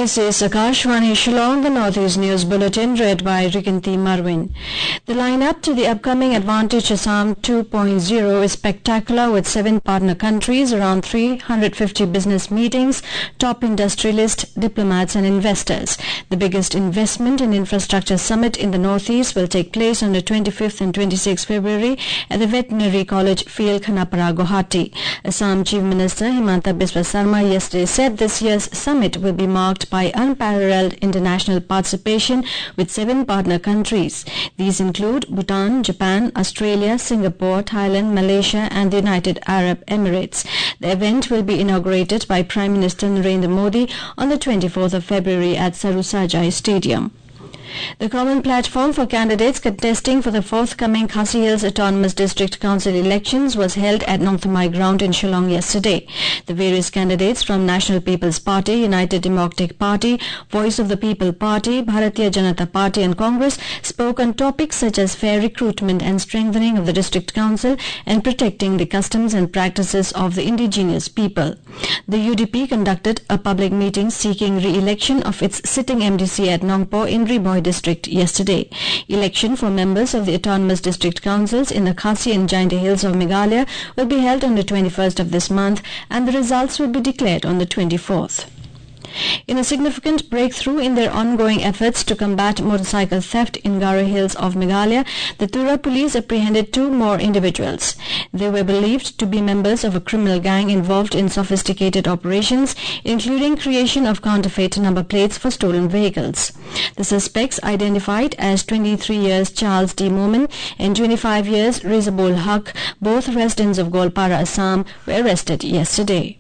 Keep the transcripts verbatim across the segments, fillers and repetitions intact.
This is Akashvani Shillong, the Northeast News Bulletin, read by Rikinti Marwin. The lineup to the upcoming Advantage Assam two point oh is spectacular, with seven partner countries, around three hundred fifty business meetings, top industrialists, diplomats and investors. The biggest investment and infrastructure summit in the Northeast will take place on the twenty-fifth and twenty-sixth February at the Veterinary College Field, Khanapara, Guwahati. Assam Chief Minister Himanta Biswa Sarma yesterday said this year's summit will be marked by unparalleled international participation with seven partner countries. These include Bhutan, Japan, Australia, Singapore, Thailand, Malaysia and the United Arab Emirates. The event will be inaugurated by Prime Minister Narendra Modi on the twenty-fourth of February at Sarusajai Stadium. The common platform for candidates contesting for the forthcoming Khasi Hills Autonomous District Council elections was held at Nongthamai Ground in Shillong yesterday. The various candidates from National People's Party, United Democratic Party, Voice of the People Party, Bharatiya Janata Party and Congress spoke on topics such as fair recruitment and strengthening of the district council and protecting the customs and practices of the indigenous people. The U D P conducted a public meeting seeking re-election of its sitting M D C at Nongpo in Riboi district yesterday. Election for members of the autonomous district councils in the Khasi and Jaintia Hills of Meghalaya will be held on the twenty-first of this month, and the results will be declared on the twenty-fourth. In a significant breakthrough in their ongoing efforts to combat motorcycle theft in Garo Hills of Meghalaya, the Tura police apprehended two more individuals. They were believed to be members of a criminal gang involved in sophisticated operations, including creation of counterfeit number plates for stolen vehicles. The suspects, identified as twenty-three years Charles D. Momin and twenty-five years Rizabul Haq, both residents of Golpara, Assam, were arrested yesterday.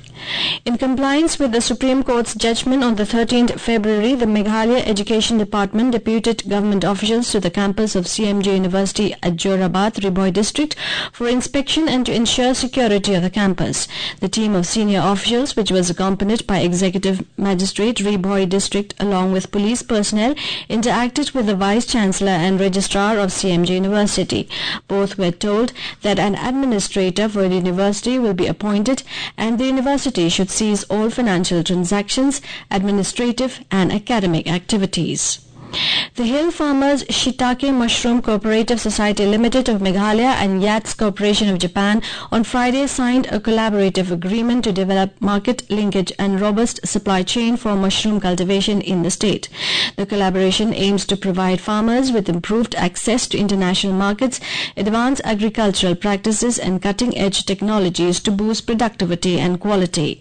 In compliance with the Supreme Court's judgment on the thirteenth of February, the Meghalaya Education Department deputed government officials to the campus of C M J University at Jorabad, Riboi district for inspection and to ensure security of the campus. The team of senior officials, which was accompanied by Executive Magistrate Riboi district along with police personnel, interacted with the Vice Chancellor and Registrar of C M J University. Both were told that an administrator for the university will be appointed and the university should cease all financial transactions, administrative and academic activities. The Hill Farmers Shiitake Mushroom Cooperative Society Limited of Meghalaya and Yats Corporation of Japan on Friday signed a collaborative agreement to develop market linkage and robust supply chain for mushroom cultivation in the state. The collaboration aims to provide farmers with improved access to international markets, advanced agricultural practices and cutting-edge technologies to boost productivity and quality.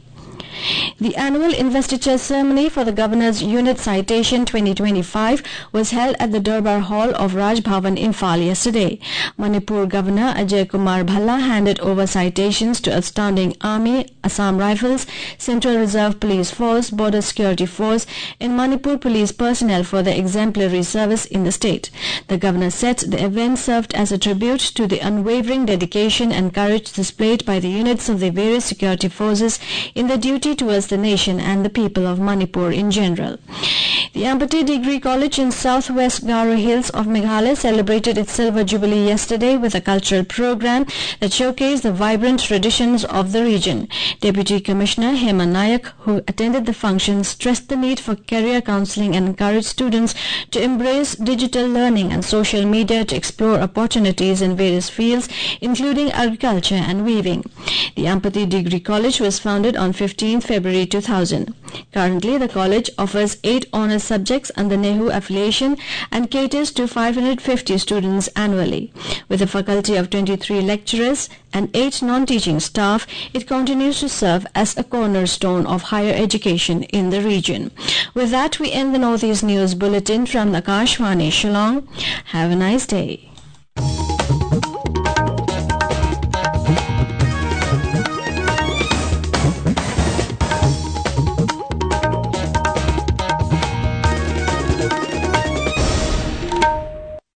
The annual investiture ceremony for the Governor's Unit Citation twenty twenty-five was held at the Durbar Hall of Raj Bhavan, Imphal yesterday. Manipur Governor Ajay Kumar Bhalla handed over citations to Outstanding Army, Assam Rifles, Central Reserve Police Force, Border Security Force and Manipur Police personnel for their exemplary service in the state. The Governor said the event served as a tribute to the unwavering dedication and courage displayed by the units of the various security forces in the duty towards the nation and the people of Manipur in general. The Ampati Degree College in southwest Garo Hills of Meghalaya celebrated its Silver Jubilee yesterday with a cultural program that showcased the vibrant traditions of the region. Deputy Commissioner Hema Nayak, who attended the function, stressed the need for career counseling and encouraged students to embrace digital learning and social media to explore opportunities in various fields, including agriculture and weaving. The Ampati Degree College was founded on fifteenth of February two thousand. Currently, the college offers eight honors subjects under Nehu affiliation and caters to five hundred fifty students annually. With a faculty of twenty-three lecturers and eight non-teaching staff, it continues to serve as a cornerstone of higher education in the region. With that, we end the Northeast News Bulletin from Akashvani Shillong. Have a nice day.